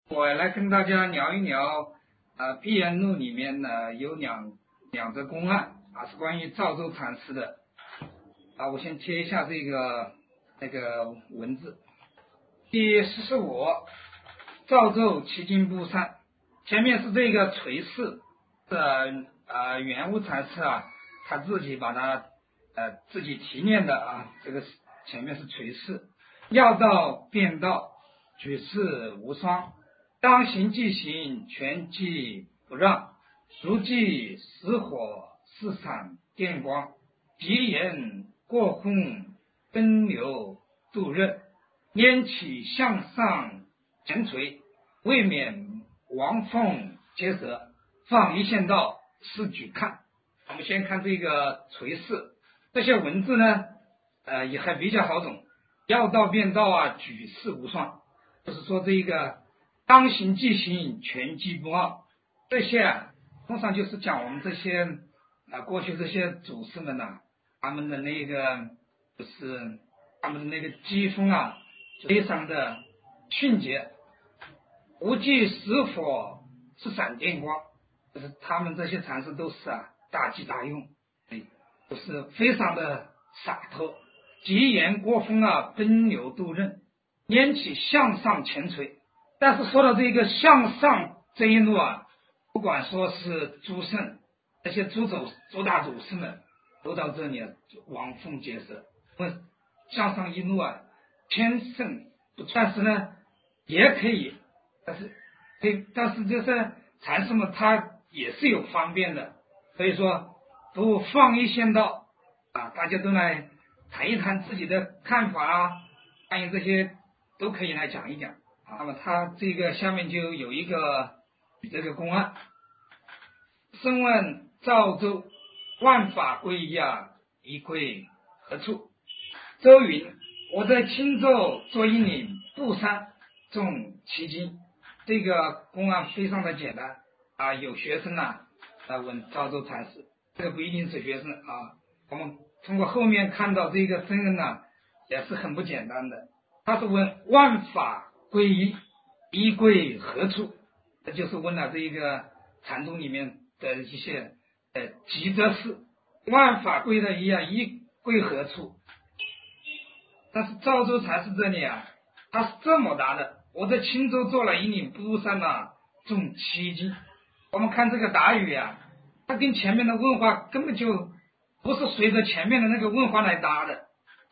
我来跟大家聊一聊碧岩录里面呢有两则公案是关于赵州禅师的我先贴一下那个文字。第45，赵州奇经部善，前面是这个垂示的圆悟禅师他自己把它自己提炼的这个前面是垂示，要道变道，举世无双。当行即行，全即不让，如即死火，四闪电光，急言过风，奔流渡刃，拈起向上前垂，未免王凤接舌，放一线道，试举看。我们先看这个垂示，这些文字呢也还比较好懂，要道变道举世无双，就是说这个当行即行，全即不忘，这些通常就是讲我们这些过去这些祖师们他们的那个就是他们的那个机锋非常的迅捷，无忌死火，是闪电光，就是他们这些禅师都是大机大用，都是非常的洒脱，急言过风奔流渡刃，拈起向上前垂。但是说到这个向上这一路不管说是诸圣这些诸大祖师们都到这里王凤接舌，向上一路千圣不，但是呢也可以，但是就是禅师们他也是有方便的，所以说不放一线道大家都来谈一谈自己的看法关于这些都可以来讲一讲。那么他这个下面就有一个这个公案，申问赵州，万法归一一归何处？周云：我在青州做一岭布山，种奇经。这个公案非常的简单有学生来问赵州禅师，这个不一定是学生我们通过后面看到这个僧人也是很不简单的，他是问万法归一，一归何处？这就是问了这一个禅宗里面的一些急则事，万法归的一归何处？但是赵州禅师这里他是这么答的：我在青州做了一岭布山种奇经。我们看这个答语他跟前面的问话根本就不是随着前面的那个问话来答的。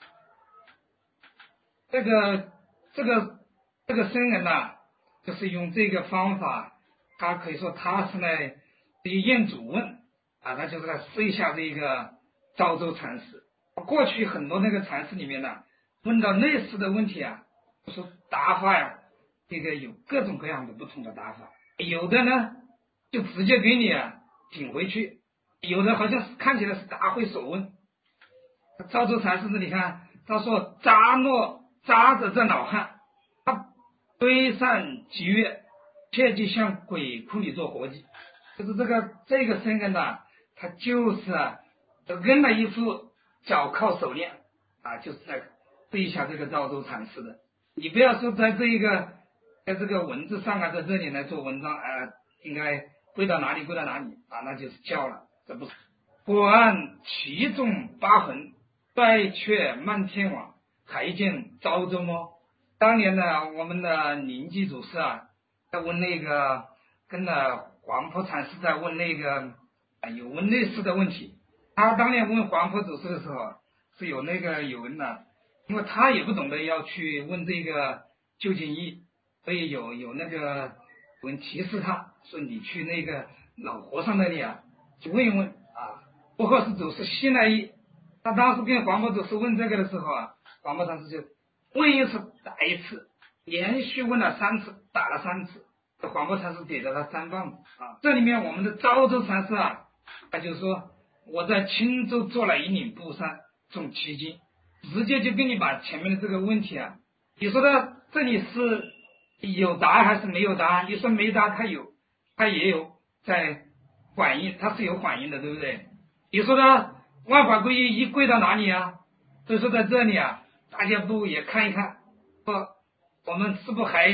这个僧人就是用这个方法，他可以说他是来验主问他就是来试一下这个赵州禅师。过去很多那个禅师里面问到类似的问题就是答法这个有各种各样的不同的答法，有的呢就直接给你顶回去，有的好像是看起来是答非所问。赵州禅师这里看他说扎着这老汉，他堆上几月，切忌向鬼窟里做活计。就是这个僧人他就是跟了一副脚铐手链就是在对一下这个赵州禅师的。你不要说在这个文字上在这里来做文章应该归到哪里那就是教了，这不是。果然其中八痕，败却漫天网，还见赵州么？当年我们的临济祖师在问那个跟黄婆禅师在问那个有问类似的问题。他当年问黄婆祖师的时候是有人因为他也不懂得要去问这个究竟义，所以有那个人提示他说你去那个老和尚那里去问一问不合适祖师信来意。他当时跟黄婆祖师问这个的时候黄婆禅师就问一次打一次，连续问了3次，打了3次，黄婆禅师给了他3棒子这里面我们的赵州禅师他就说我在青州做了一岭布山，种奇经，直接就跟你把前面的这个问题你说的这里是有答案还是没有答案？你说没答他也有在反应，他是有反应的，对不对？你说的万法归一归到哪里所以说在这里大家不也看一看，我们是不是还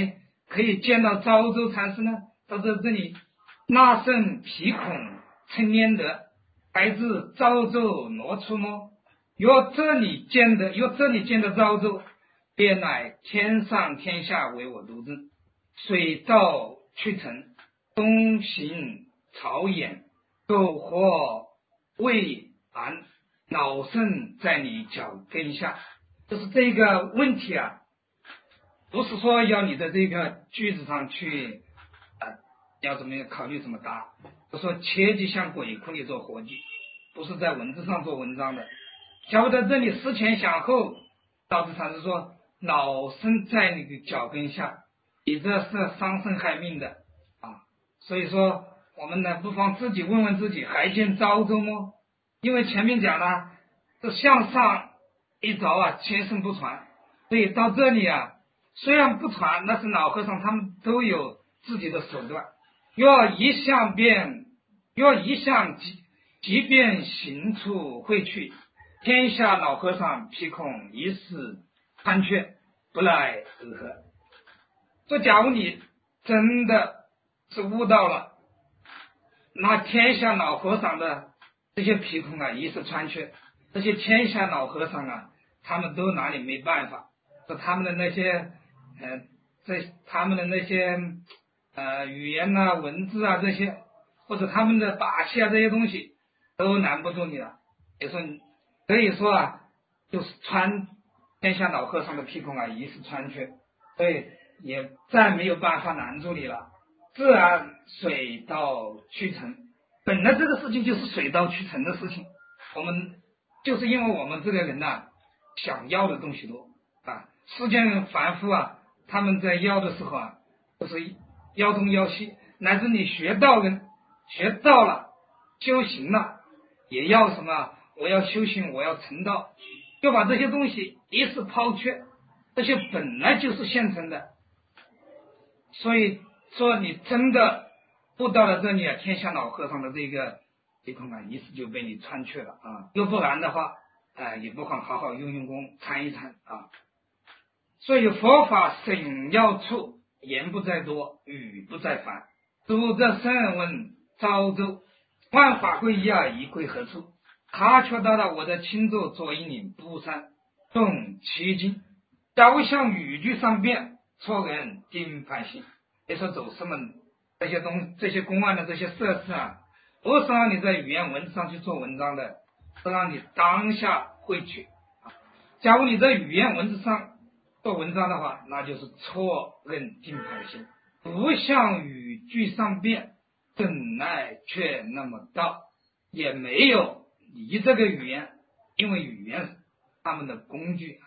可以见到昭州禅师呢？到这里，那甚皮孔称焉得，来自昭州挪出么？由这里见的昭州，便乃天上天下为我独尊，水到渠成，东行朝衍，苟活未安，老圣在你脚跟下。就是这个问题啊，不是说要你的这个句子上去要怎么考虑怎么答，就说切忌向鬼哭里做活计，不是在文字上做文章的。假如在这里思前想后，道智禅师说老僧在你的脚跟下，你这是伤身害命的啊。所以说我们呢不妨自己问问自己，还见昭州吗？因为前面讲了，这向上一着啊，千声不传，所以到这里啊，虽然不传，但是老和尚他们都有自己的手段，若一向即便行处会去，天下老和尚披孔一世参却，不来如何？说假如你真的是悟到了，那天下老和尚的这些皮孔啊，一时穿缺，这些天下老和尚啊，他们都拿你没办法，说他们的那些语言啊、文字啊这些，或者他们的把戏啊这些东西，都难不住你了。也说可以说啊，就是穿天下老和尚的皮孔啊，一时穿缺，所以也再没有办法难住你了。自然水到渠成，本来这个事情就是水到渠成的事情。我们就是因为我们这个人呐，想要的东西多啊，世间凡夫啊，他们在要的时候啊，都是要东要西，乃至你学到了，修行了，也要什么？我要修行，我要成道，就把这些东西一时抛却，这些本来就是现成的。所以说你真的悟到了这里啊，天下老和尚的这个皮孔啊，一时就被你穿去了啊。要不然的话，也不妨好好用功参一参啊。所以佛法审要处，言不在多，语不在繁。读者甚问昭州，万法归一啊，一归何处？他却到了我的钦州左一岭布山，动七经。假如向语句上变，错人定判性。别说走师们这些公案的这些设施啊，不是让你在语言文字上去做文章的，是让你当下会去。假如你在语言文字上做文章的话，那就是错认定判性。不向语句上变，本来却那么道，也没有离这个语言，因为语言是他们的工具，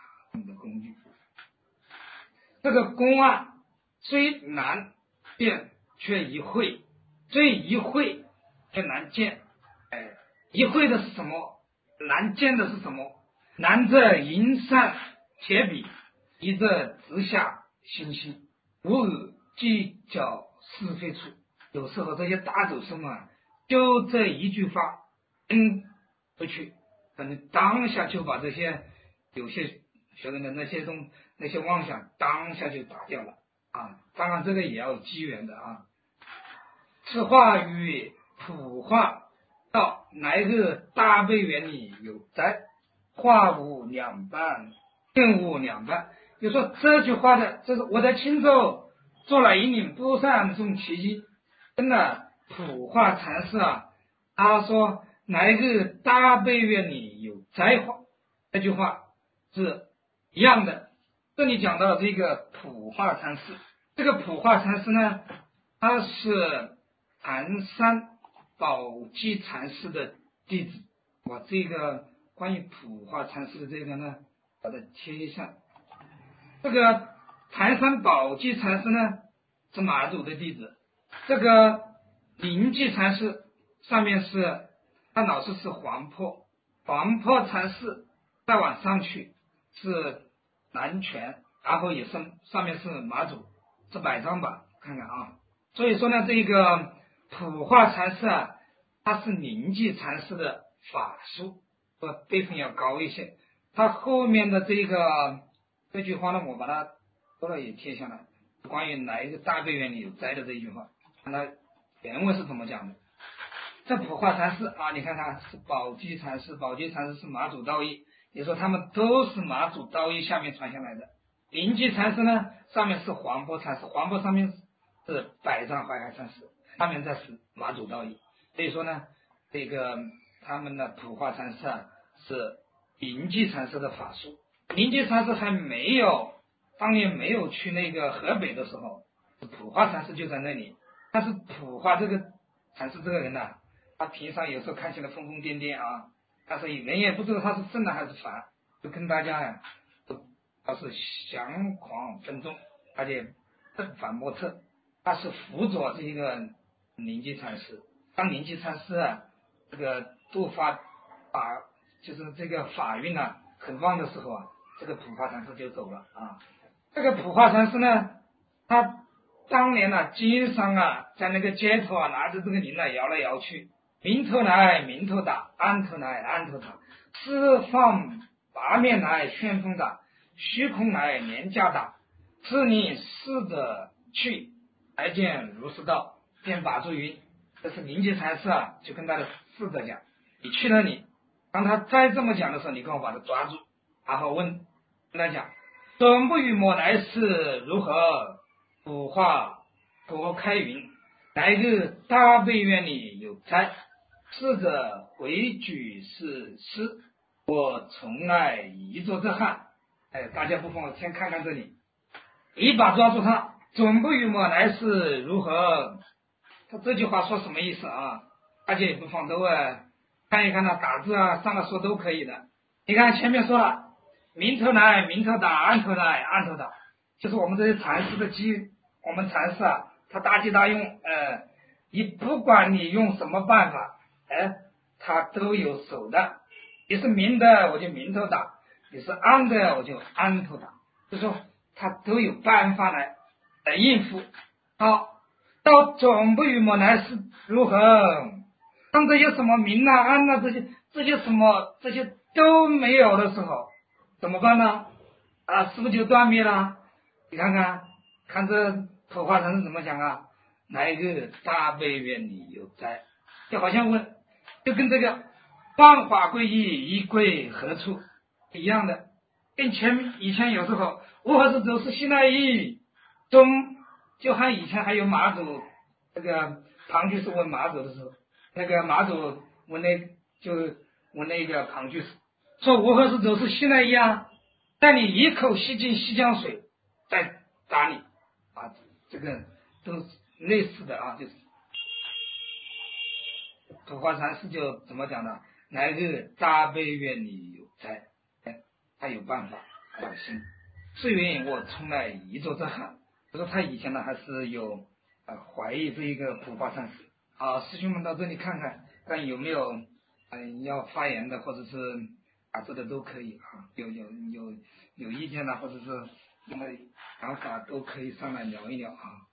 这个公案虽难辨却易会，虽易会却难见。易会的是什么？难见的是什么？难则淫善铁笔，易则直下心性，无耳计较是非处。有时候这些大走生啊，就这一句话不去，可能当下就把这些有些学人的那些妄想当下就打掉了啊。当然这个也要有机缘的啊。此话与普话道，来日大悲园里有灾，话无两般，并无两般。就说这句话的，这是我在钦州做了一岭布上种奇迹，真的普化禅师啊，他说来日大悲园里有灾祸，这句话是一样的。这里讲到这个普化禅师，这个普化禅师呢，他是寒山宝鸡禅师的弟子。我这个关于普化禅师的这个呢，把它贴一下。这个寒山宝鸡禅师呢是马祖的弟子，这个灵济禅师上面是他老师是黄坡禅师，再往上去是南泉，然后也是上面是马祖，是百丈吧，看看啊。所以说呢，这个普化禅师啊，他是灵济禅师的法书，辈分要高一些。他后面的这句话呢，我把它后来也贴下来。 关于哪一个大悲愿里有灾的这一句话，那原文是怎么讲的？这普化禅师啊，你看看是宝积禅师，宝积禅师是马祖道义，也说他们都是马祖道义下面传下来的。灵济禅师呢，上面是黄波禅师，黄波上面是百丈怀海禅师，下面再是马祖道义。所以说呢，这个他们的普化禅师啊，是灵济禅师的法术。灵济禅师还没有当年没有去那个河北的时候，普化禅师就在那里。但是普化这个禅师这个人呢，他平常有时候看起来疯疯癫癫啊，但是人也不知道他是正的还是反，就跟大家呀，他是降狂分众，而且正反莫测。他是辅佐这一个灵济禅师，当灵济禅师啊，这个度法就是这个法运啊很旺的时候啊，这个普化禅师就走了啊。这个普化禅师呢，他当年呢，经常啊，在那个街头啊，拿着这个铃摇来摇去，明头来明头打，暗头来暗头打，四方八面来旋风打，虚空来廉价打，是你试着去，来见如是道，便把住云。这是灵济禅师啊，就跟他的侍者讲，你去那里，当他再这么讲的时候，你跟我把他抓住，然后跟他讲，准不与我来世如何普化佛开云，来日大悲愿里有灾，逝者回举是师，我从来一作这汉。大家不妨先看看这里，一把抓住他，准不与我来世如何？他这句话说什么意思啊？大家也不妨都看一看呢，打字啊上来说都可以的。你看前面说了，明头来明头打，暗头来暗头打，就是我们这些禅师的机，我们禅师啊，他大吉大用，你不管你用什么办法，他都有手的。你是明的，我就明头打；你是暗的，我就暗头打。就说他都有办法来应付。好，到总不与我来是如何？当这些什么明啊暗啊这些什么这些都没有的时候，怎么办呢？是不是就断灭了？你看看，看这普化禅是怎么讲啊？来日大悲愿里有灾，就好像问，就跟这个万法归一，一归何处一样的，跟以前有时候乌合之走是西来意中，就和以前还有马祖这个庞居士问马祖的时候，那个马祖问那个庞居士说乌合之走是西来意啊，但你一口吸进西江水再打你啊，这个都是类似的啊，就是普化禅师就怎么讲呢？来日大悲愿里有灾，他有办法来行。是云我从来一作这行，就说他以前呢还是有怀疑这一个普化禅师啊。师兄们到这里看看，看有没有要发言的或者是打字的都可以啊，有意见的或者是什么想法都可以上来聊一聊啊。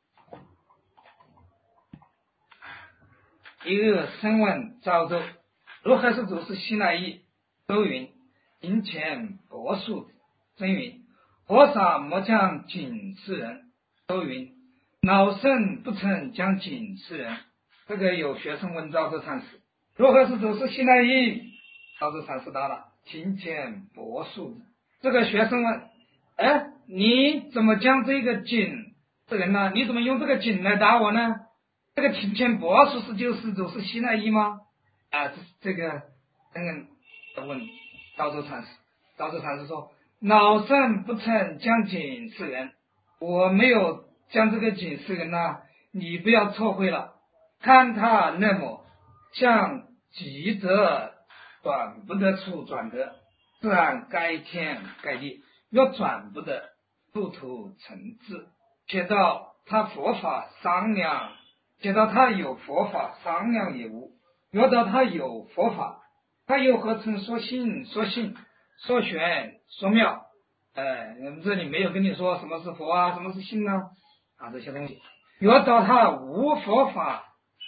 一日深问赵州，如何是主是西来意？周云：银钱帛数。真云：佛法莫将警示人。周云：老僧不曾将警示人。这个有学生问赵州禅师，如何是主是西来意？赵州禅师答了：金钱帛数。这个学生问：你怎么将这个警这人呢？你怎么用这个警来打我呢？这个金钱帛数是就是主是西来意吗？这个问赵州禅师，赵州禅师说：老僧不曾将警示人，我没有将这个警示人呐，你不要错会了。看他那么像急则转不得处转得，自然该天该地，若转不得，路途成智。且到他佛法商量，且到他有佛法商量也无。若到他有佛法，他又何曾说信说性说玄说妙？这里没有跟你说什么是佛啊，什么是性呢？这些东西。若到他无佛法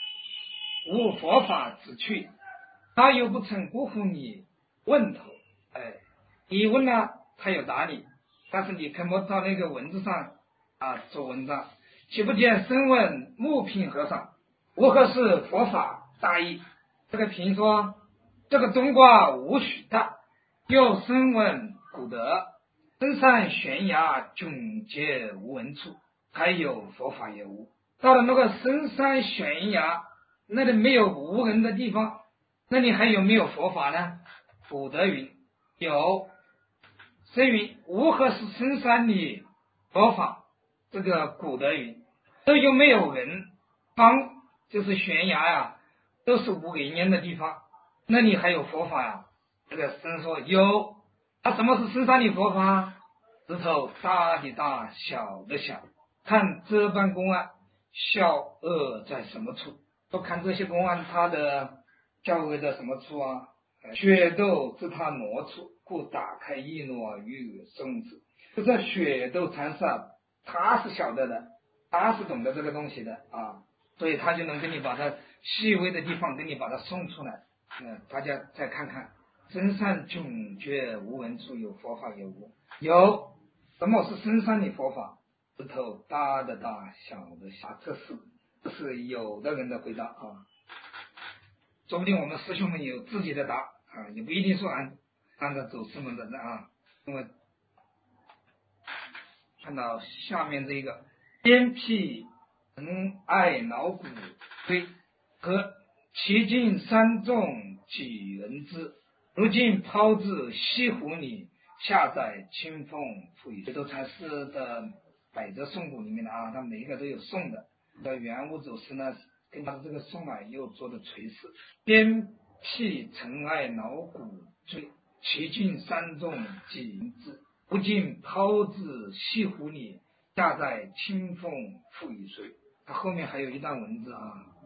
之趣，他又不曾辜负你问头。你问了，他有答你，但是你看不到那个文字上做文章。岂不见深问木品和尚，如何是佛法大义？这个评说，这个冬瓜无许大，又深问古德，深山悬崖迥皆无闻处，还有佛法也无。到了那个深山悬崖，那里没有无人的地方，那里还有没有佛法呢？古德云有。深云如何是深山里佛法？这个古德云都有没有人，方就是悬崖呀，都是无人烟的地方，那里还有佛法呀？这个深说有。什么是深山里佛法？石头大的大，小的小，看这般公案效恶在什么处？都看这些公案它的效恶在什么处啊？血斗自他挪处，故打开一挪与松子。就这血斗禅师他是晓得的，他是懂得这个东西的所以他就能给你把它细微的地方给你把它送出来。大家再看看，深山迥绝无闻处，有佛法也无。有。什么是深山里佛法？石头大的大，小的小，这是有的人的回答说不定我们师兄们有自己的答也不一定说按照走师们的因为看到下面这个鞭辟尘埃脑骨堆和其境三众几人知，如今抛至西湖里，下载清风赋予。这都禅师的百折颂骨里面的他每一个都有颂的。圆悟祖师呢跟他的这个颂又做的垂饰。鞭辟尘埃脑骨堆，其境三众几人知，如今抛至西湖里，下载清风赋予谁？他后面还有一段文字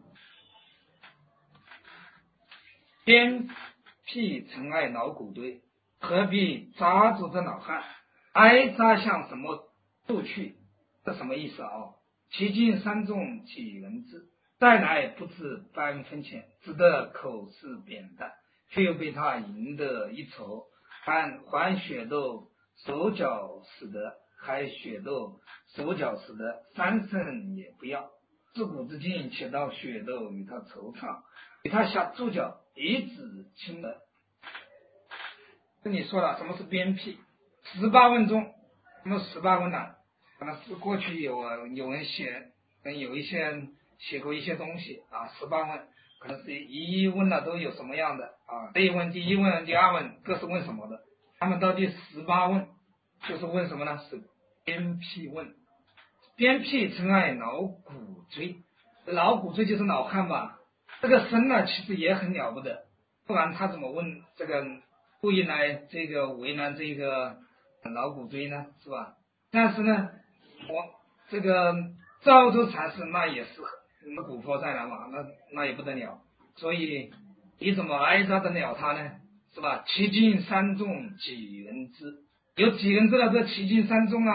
鞭辟尘埃脑骨堆，何必扎住这老汉？挨扎向什么处去？这什么意思其境三众几人知，再来不知半分钱，只得口是扁担，却又被他赢得一筹。还血斗手脚使得，还血斗手脚使得，三生也不要。自古至今，且到血斗与他惆怅，与他下注脚，一指轻的。跟你说了什么是鞭辟？18问中，什么18问呢？可能是过去有人写，有一些人写过一些东西18问可能是一问了都有什么样的这一问、第一问、第二问各是问什么的，他们到第18问就是问什么呢？是鞭辟问。鞭辟尘埃脑骨堆，脑骨堆就是脑汉吧？这个身呢其实也很了不得，不然他怎么问这个故意来这个为难这个脑骨堆呢？是吧？但是呢我这个赵州禅师那也是古佛在了嘛，那也不得了，所以你怎么挨扎得了他呢？是吧？其境三众几人知？有几人知道这其境三众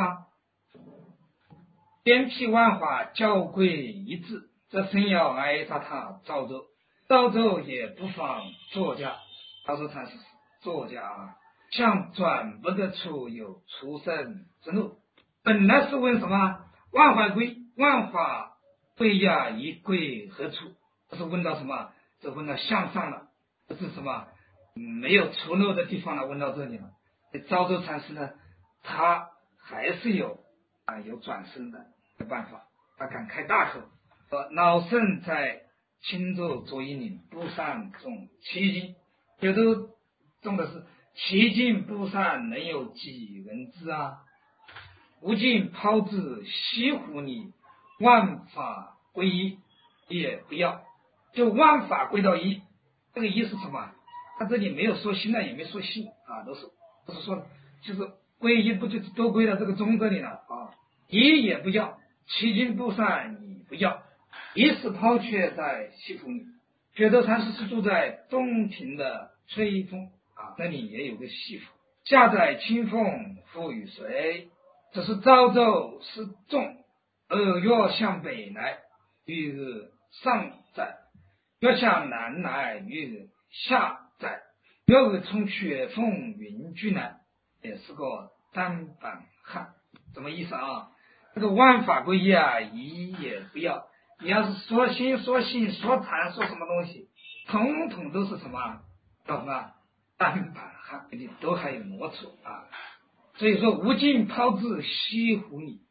鞭辟万法教贵一致，这生要挨扎他赵州。赵州也不妨作家，赵州禅师作家像转不得出有出生之路。本来是问什么？万法归，万法归呀，一归何处？这是问到什么？这问到向上了，这是什么？没有出路的地方了，问到这里了。赵州禅师呢，他还是有转生的办法，他敢开大口说：老僧在青州左一岭布上种奇经，也都种的是奇经布上能有几人知无尽抛至西湖里，万法归一也不要，就万法归到一。这个一是什么？他这里没有说心了，也没说性都是说就是归一，不就是都归到这个中这里了一也不要，奇经布上也不要，一是抛却在西湖里。觉得禅师是住在洞庭的吹风那里也有个西湖，下载清风赋予谁？这是赵州是众，二月向北来，月日上载；月向南来，月日下载。月日从雪峰云居南，也是个单板汉。什么意思这个万法归一啊，一也不要。你要是说心说性说禅说什么东西，统统都是什么叫什么单板汉，你都还有挪处啊。所以说无尽抛掷西湖里，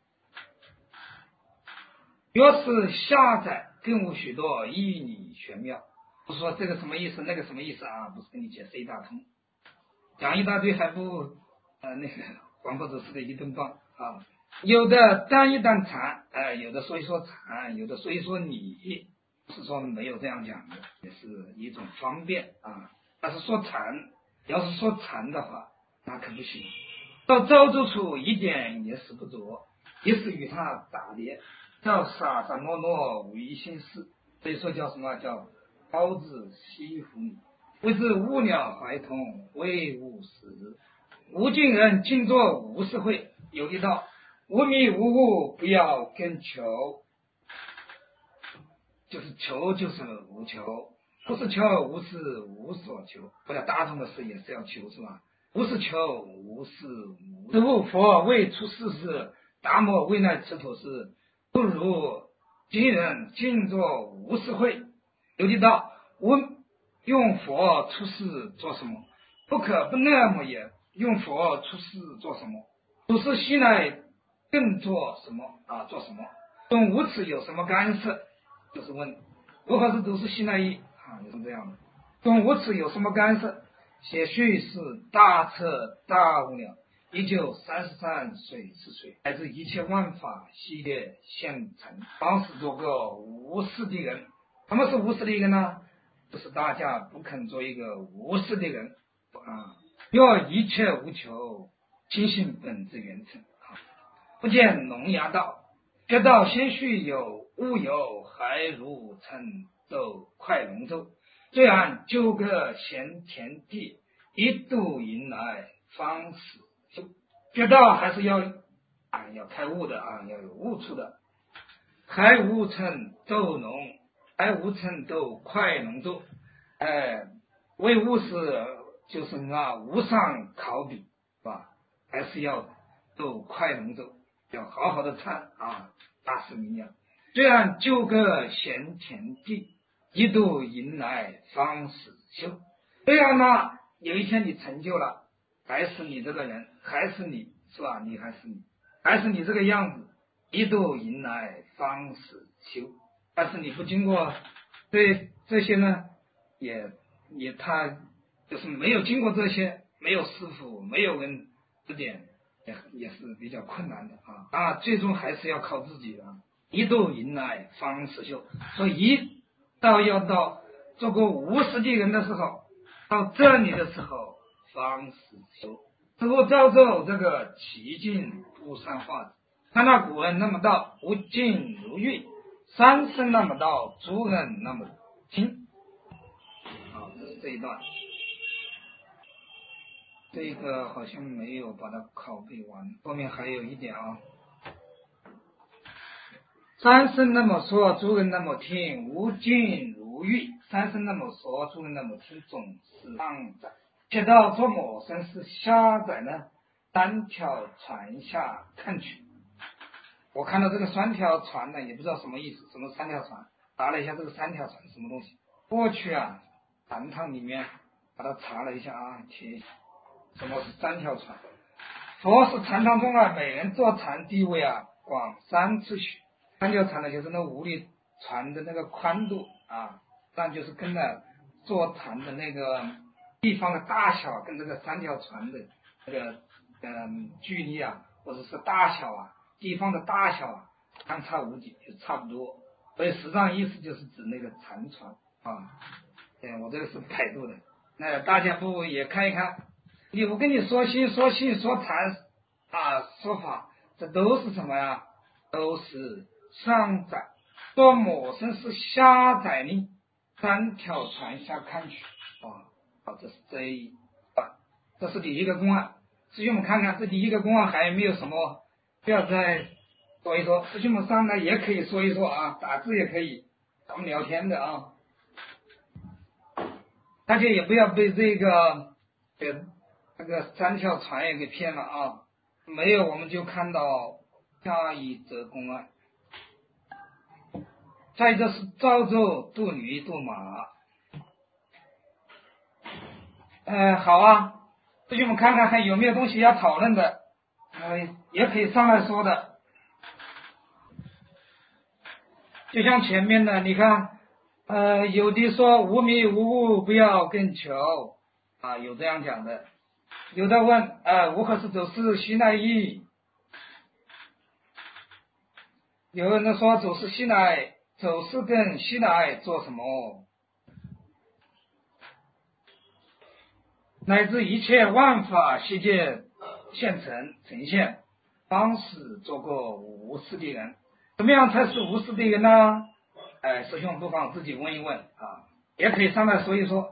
若是下载更无许多义理玄妙。不是说这个什么意思那个什么意思啊，不是跟你解释一大通，讲一大堆还不那个黄婆子似的一顿棒啊。有的单一单禅，有的说一说禅，有的说一说理，是说没有这样讲的，也是一种方便啊。但是说禅，要是说禅的话，那可不行。到造作处一点也使不着，也是与他打猎，叫傻傻诺诺无一心事，所以说叫什么叫抛掷西湖里，谓之无鸟怀通为无实。无尽人静坐无事会，有一道无迷无悟不要跟求，就是求就是无求，不是求无是无所求。不了大众的事也是要求是吧？无是求无是无。知悟佛未出世时，达摩为那持土是，不如今人静坐无事会。有一道无用佛出世做什么？不可不那么也。用佛出世做什么？不是西来更做什么啊？做什么？跟无此有什么干涉？就是问如何是都是西来意啊？就是这样的。跟无此有什么干涉？写序是大彻大悟了，1933水是水，来自一切万法系列现成，当时做个无事的人。什么是无事的人呢？就是大家不肯做一个无事的人啊。若一切无求，心性本质圆成。不见龙牙道，觉道先须有物有，还如乘舟快龙舟。虽然纠葛闲田地，一度迎来方始修。觉道还是要开悟的啊，要有悟处的。还无乘舟龙，还无乘舟快龙舟。为悟是。就是无上考比是吧？还是要走快龙舟，要好好的唱啊！大师名扬，虽然纠葛闲田地，一度迎来方始修。虽然有一天你成就了，还是你这个人，还是你是吧？你还是你，还是你这个样子，一度迎来方始修。但是你不经过这些呢，他。就是没有经过这些，没有师傅，没有人指点，也是比较困难的最终还是要靠自己一度迎来方始修。所以要到做过无实际人的时候，到这里的时候方始修。之后造就这个奇境不善化，看到古人那么道无尽如玉，三生那么道诸人那么轻。这是这一段。这个好像没有把它拷贝完，后面还有一点三生那么说，诸人那么听，无尽如玉。三生那么说，诸人那么听，总是上载。且到做某生是下载呢，单条船下看去。我看到这个三条船呢，也不知道什么意思，什么三条船？查了一下这个三条船什么东西？过去禅堂里面把它查了一下贴一下。什么是三条船？佛是禅堂中每人坐禅地位广三次许。三条船呢，就是那五里船的那个宽度但就是跟坐禅的那个地方的大小，跟这个三条船的这个距离或者是大小地方的大小相差无几，就差不多。所以实际上意思就是指那个禅船我这个是百度的，那大家不也看一看？我跟你说心说性说禅说法，这都是什么呀？都是上载。做某生是下载呢，三条船下看去这是这是第一个公案。师兄们看看这第一个公案还有没有什么不要再说一说，师兄们上来也可以说一说打字也可以，咱们聊天的大家也不要被这个三条船也给骗了没有我们就看到加以则公案。再一个是赵州渡驴渡马。好啊，师兄们看看还有没有东西要讨论的，也可以上来说的。就像前面的，你看，有的说无迷无悟不要更求啊，有这样讲的。有的问无何是走势西乃意？有人说走势西乃，走势跟西乃做什么？乃至一切万法悉皆现成呈现，方是做个无私的人。怎么样才是无私的人呢？师兄不妨自己问一问啊，也可以上来说一说。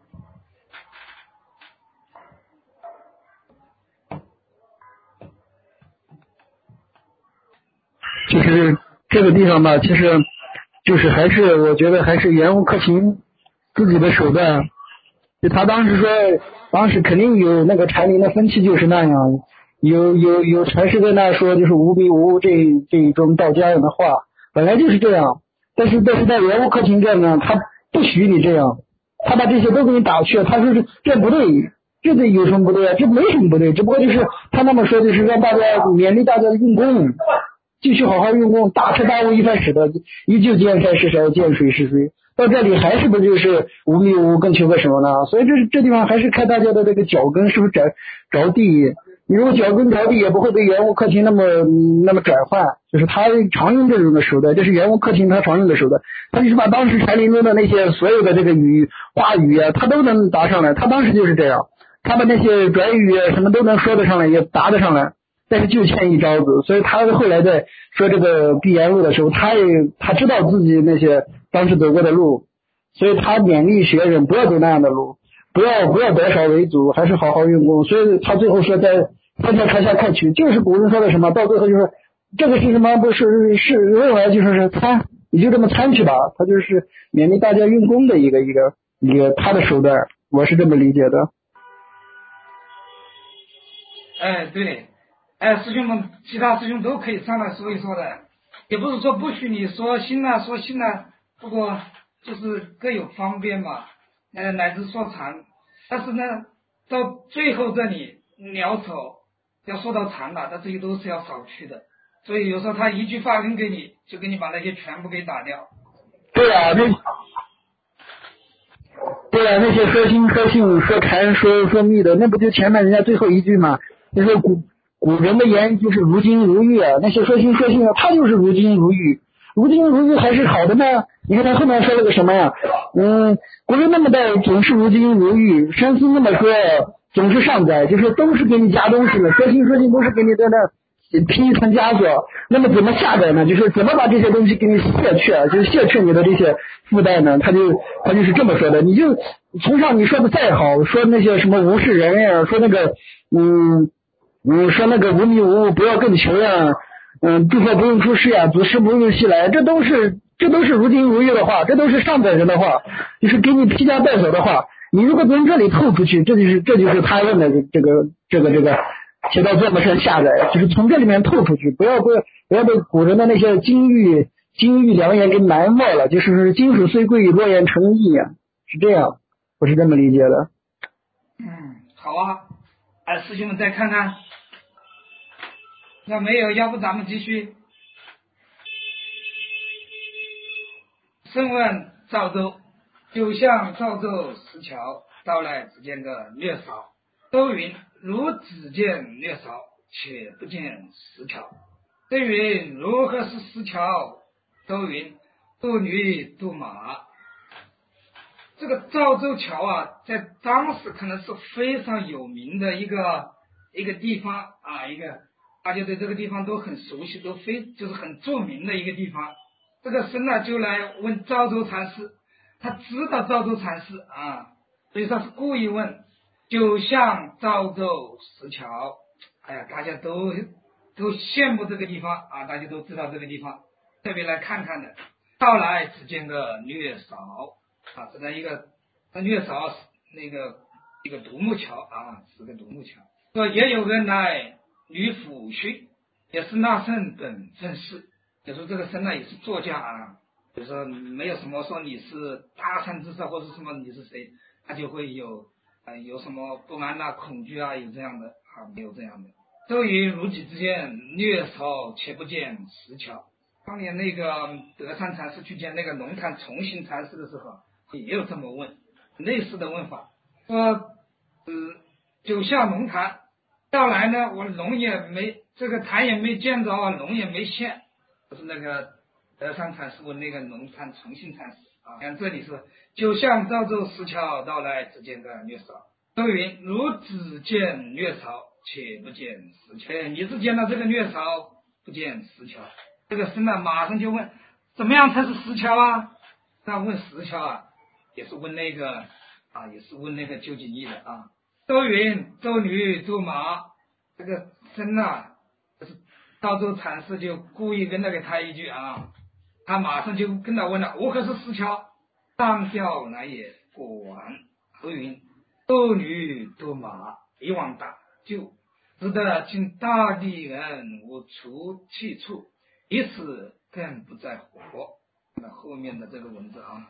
就是这个地方吧，其实就是还是我觉得还是袁无克勤自己的手段。就他当时说，当时肯定有那个禅林的风气就是那样，有禅师在那说就是无迷无悟这一种道家人的话，本来就是这样。但是在袁无克勤这呢，他不许你这样，他把这些都给你打去了。他说是这不对，这有什么不对啊？这没什么不对，只不过就是他那么说，就是让大家勉励大家的用功，继续好好用功，大彻大悟一番使得，依旧见山是山，见水是水。到这里还是不就是无迷无悟更求个什么呢？所以这地方还是看大家的这个脚跟是不是着地。你如果脚跟着地，也不会被袁无克勤那么转换，就是他常用这种的手段，这是袁无克勤他常用的手段。他就是把当时禅林中的那些所有的这个话语啊，他都能答上来。他当时就是这样，他把那些转语啊什么都能说得上来，也答得上来。但是就欠一招子，所以他后来在说这个碧岩路的时候，他知道自己那些当时走过的路，所以他勉励学生不要走那样的路，不要得少为主，还是好好用功。所以他最后说在三条船下看取，就是古人说的什么，到最后就是这个是什么，不是认为就说是参，你就这么参去吧，他就是勉励大家用功的一个他的手段，我是这么理解的。 对。师兄们，其他师兄都可以上来说一说的，也不是说不许你说心啊，不过就是各有方便嘛，乃至说禅，但是呢，到最后这里潦草要说到禅了，他这些都是要少去的，所以有时候他一句话扔给你，就给你把那些全部给打掉。 对啊，那些说心说性说禅说密的，那不就前面人家最后一句吗？就说古人的言就是如金如玉啊，那些说心说性的，他就是如金如玉，如金如玉还是好的呢。你看他后面说了个什么呀？古人那么待总是如金如玉，山思那么说总是上载，就是都是给你加东西了，说心说性都是给你在那拼一层枷锁。那么怎么下载呢？就是怎么把这些东西给你卸去啊？就是卸去你的这些负担呢？他就是这么说的。你就从上你说的再好，说那些什么无视人呀，说那个说那个无迷无悟不要更求呀，诸佛不用出世呀，子时不用西来，这都是如金如玉的话，这都是上载人的话，就是给你披枷带锁的话。你如果从这里透出去，这就是他问的这个写到这么深下载，就是从这里面透出去，不要被古人的那些金玉良言给埋没了，就是金属虽贵，若言诚意啊，是这样，我是这么理解的。 好啊，师兄们再看看。要没有，要不咱们继续。圣问赵州，九向赵州石桥，到来只见个略少。都云如只见略少，且不见石桥。对云如何是石桥？都云渡驴渡马。这个赵州桥啊，在当时可能是非常有名的一个地方啊，大家对这个地方都很熟悉，就是很著名的一个地方。这个僧呢就来问赵州禅师，他知道赵州禅师啊，所以他是故意问九向赵州石桥。大家都羡慕这个地方啊，大家都知道这个地方，特别来看看的。到来只见个略少啊，这一个略少一个独木桥啊，是个独木桥。说也有人来女抚恤， 也是那圣本分事。就说这个僧呢也是作家啊，就是说没有什么说你是大善之士或者什么你是谁，他就会有有什么不安呐、恐惧啊，有这样的啊，没有这样的。周瑜如己之见，略少且不见实巧。当年那个德山禅师去见那个龙潭重行禅师的时候，也有这么问，类似的问法，说九下龙潭到来呢，我龙也没这个潭也没见着啊，龙也没现。就是那个德山禅师问那个龙潭重行禅师啊，看这里是九相赵州石桥到来，只见个略少。周云如只见略少，且不见实桥。你只见到这个略少，不见实桥。这个僧呢马上就问，怎么样才是实桥啊？那问实桥啊，也是问那个究竟义的啊。周云周女周马，这个僧啊，就是道州禅师就故意跟他给他一句啊，他马上就跟他问了，我可是实桥，当调来也。果然，周云周女周马，一网打就，值得尽大地人无除气处，以此更不在活。那后面的这个文字啊，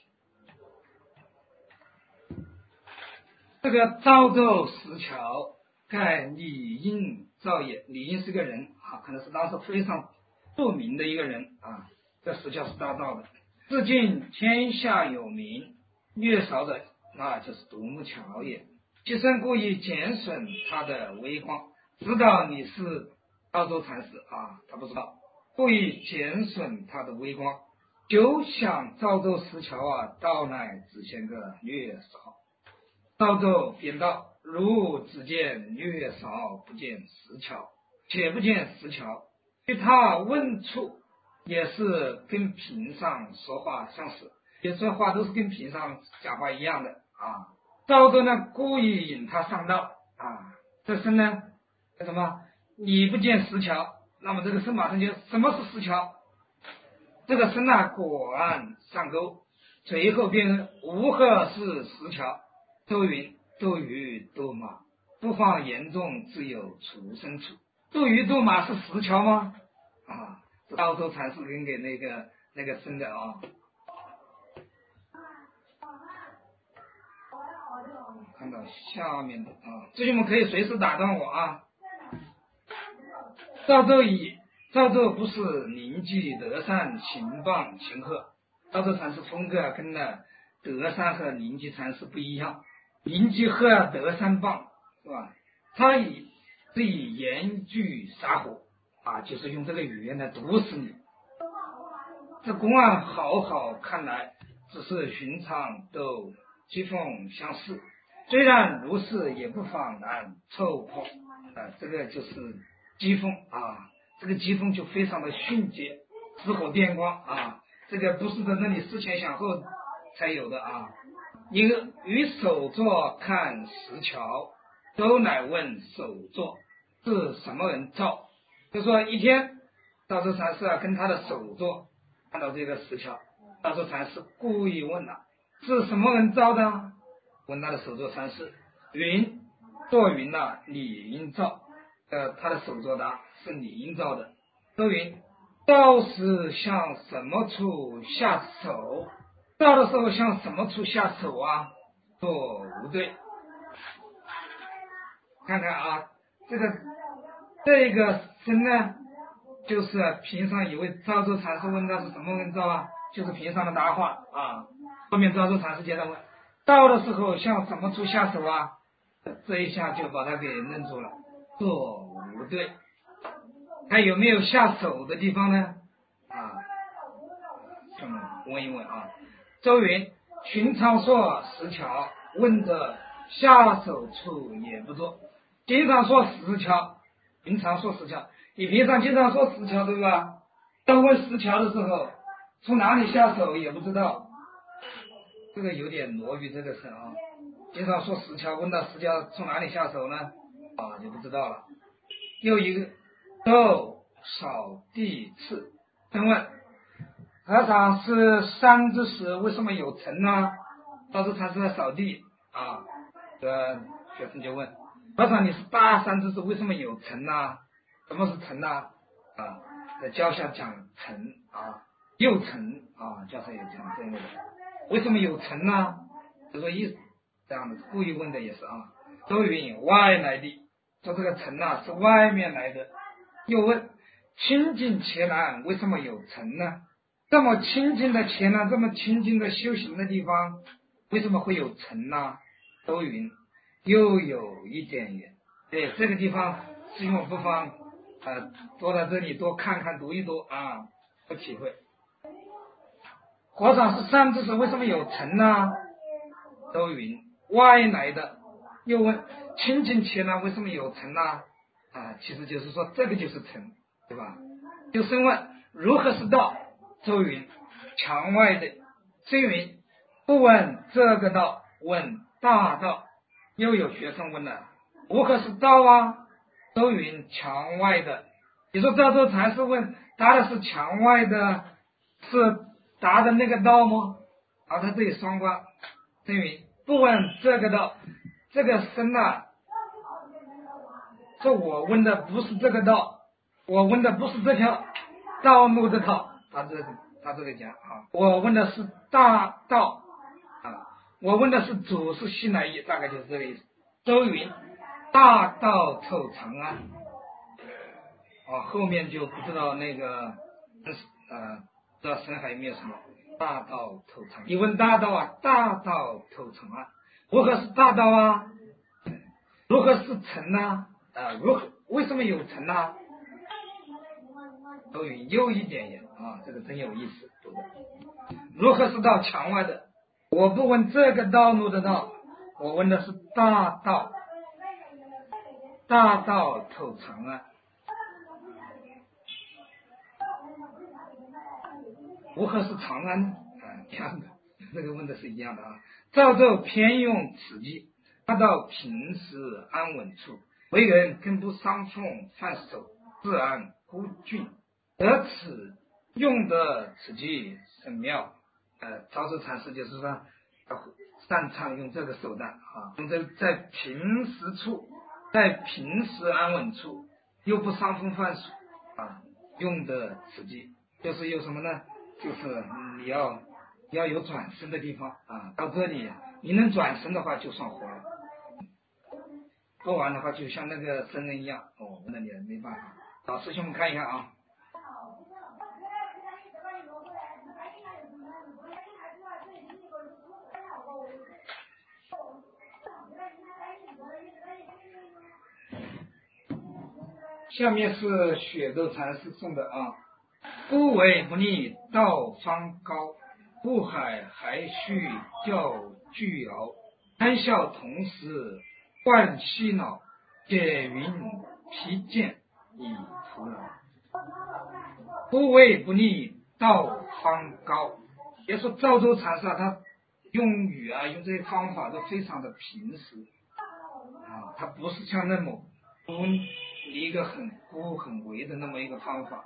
这个赵州石桥，盖李应造也。李应是个人啊，可能是当时非常著名的一个人啊。这石桥是他造的。至今天下有名，略少的那就是独木桥也。其身故意减损他的微光，知道你是赵州禅师啊，他不知道，故意减损他的微光。就想赵州石桥啊，到来只见个略少。赵州便道，如只见略少，不见实桥，且不见实桥。对他问处，也是跟平上说话相似，也说话都是跟平上讲话一样的啊。赵州呢，故意引他上道啊。这是呢，什么？你不见实桥，那么这个僧马上就什么是实桥？这个僧啊，果然上钩，随后便无何是实桥。周云周瑜周马，不放严重，自有除生处。周瑜周马是实桥吗？啊，赵州禅师给那个僧的啊。看到下面的啊，这就我们可以随时打断我啊。赵州不是宁寂德善行棒行鹤，赵州禅师风格跟那德善和宁寂禅师不一样。宁寂鹤德善棒是吧？他是以言句杀火啊，就是用这个语言来毒死你。这公案好看来，只是寻常都讥讽相似。虽然如是，也不妨难凑合这个就是讥讽啊，这个讥讽就非常的迅捷，直火电光啊，这个不是在那里思前想后才有的啊。一个与首座看石桥，都乃问首座是什么人造？就说一天，赵州禅师跟他的首座看到这个石桥，赵州禅师故意问了，是什么人造的？问他的首座禅师，云坐云李应造，他的首座答是李应造的。周云到时向什么处下手？到的时候向什么处下手啊？做无对。看看啊，这个僧呢，就是平上以为赵州禅师问他是什么人造啊，就是平上的答话啊。后面赵州禅师接着问，到的时候向什么处下手啊？这一下就把他给认住了，做无对。还有没有下手的地方呢？啊，问一问啊。周云寻常说石桥，问着下手处也不做。经常说石桥，平常说石桥，你平常经常说石桥对吧？当问石桥的时候，从哪里下手也不知道，这个有点挪于这个事啊。经常说石桥，问到石桥从哪里下手呢？啊，就不知道了。又一个斗扫地次，请问和尚是山之时为什么有尘呢？到时禅师在扫地啊，这个学生就问和尚，你是大山之时为什么有尘呢？什么是尘呢？ 啊，在教下讲成啊，又成啊，教授也讲这个，为什么有成呢？就说意思这样的，故意问的也是啊。周云外来的，说这个成是外面来的。又问清净伽蓝为什么有成呢？这么清净的伽蓝，这么清净的修行的地方，为什么会有成呢？周云又有一点也，这个地方师兄不妨多在这里多看看读一读啊，多体会。和尚是善知识，为什么有成呢？周云外来的。又问清净伽蓝为什么有成呢？其实就是说这个就是成，对吧？就深问如何是道？周云墙外的。虽云不问这个道，问大道。又有学生问了如何是道啊？周云墙外的。你说赵州禅师问答的是墙外的，是答的那个道吗？他这里双关。周云不问这个道，这个生说我问的不是这个道，我问的不是这条道路的道，他这个讲啊，我问的是大道啊，我问的是祖师西来意，大概就是这个意思。周云大道透长安，后面就不知道那个不知道深海有没有什么大道透长安。你问大道啊，大道透长安，如何是大道啊？如何是成呢？为什么有成呢？周云又一点也这个真有意思。如何是道？墙外的。我不问这个道路的道，我问的是大道，大道透长安。如何是长安呢？一样的，这个问的是一样的啊。赵州偏用此计，他到平时安稳处，为人更不伤风犯手，自安孤峻，得此用的此计甚妙。赵州禅师就是说擅长用这个手段用这个在平时处，在平时安稳处又不伤风犯手用的此计，就是有什么呢？就是你要有转身的地方到这里你能转身的话就算活了，不然的话就像那个僧人一样那你没办法。好，师兄们看一看啊。下面是雪窦禅师送的不为不利道方高，雾海还须教具遥，谈笑同时贯西脑，解云疲剑以徒劳。不为不利道方高，也说赵州禅师他用语用这些方法都非常的平实他不是像那么一个很孤很微的那么一个方法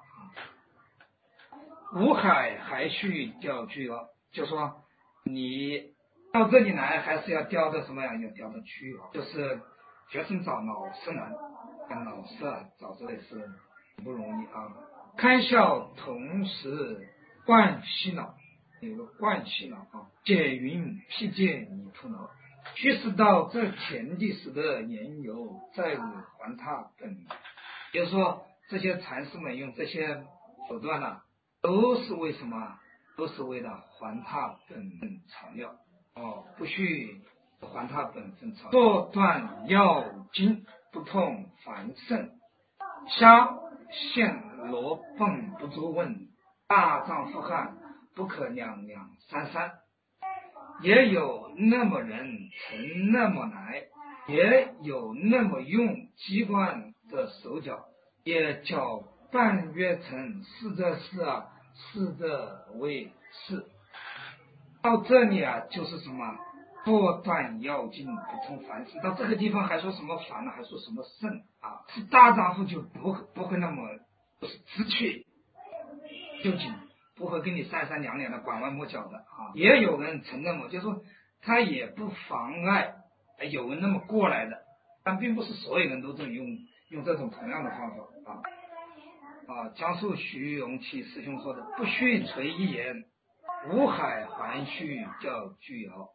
五海还需钓具遥，就说你到这里来还是要钓的什么呀？要钓的具遥，就是学生找老师难，跟老师找这也是不容易看笑同时贯西脑，有个贯西脑解云辟剑以徒劳。须知道这前地时的言由，在吾还他本。就是说这些禅师们用这些手段都是为什么？都是为了还他本分草料不须还他本分草料。作断要经，不痛凡圣。虾现罗蹦不足问，大丈夫汉不可两两三三。也有那么人曾那么来，也有那么用机关的手脚，也叫半月成是这事是这为事。到这里就是什么多断要紧，不通凡事。到这个地方还说什么凡还说什么圣是大丈夫就不会那么直去就紧，不会跟你三三两两的拐弯抹角的也有人曾那么，就是说他也不妨碍有人那么过来的，但并不是所有人都这么用这种同样的方法江苏徐荣启师兄说的不须垂一言，五海还须叫巨鳌。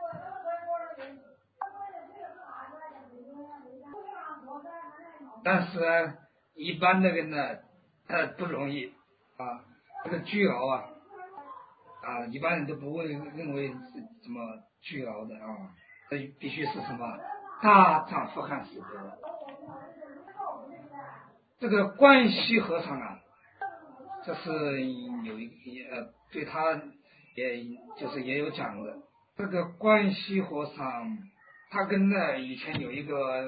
但是呢，一般的人呢，不容易这个巨鳌一般人都不会认为是什么巨鳌的这必须是什么大丈夫汉使得。这个关西和尚这是有对他也有讲的。这个关西和尚，他跟以前有一个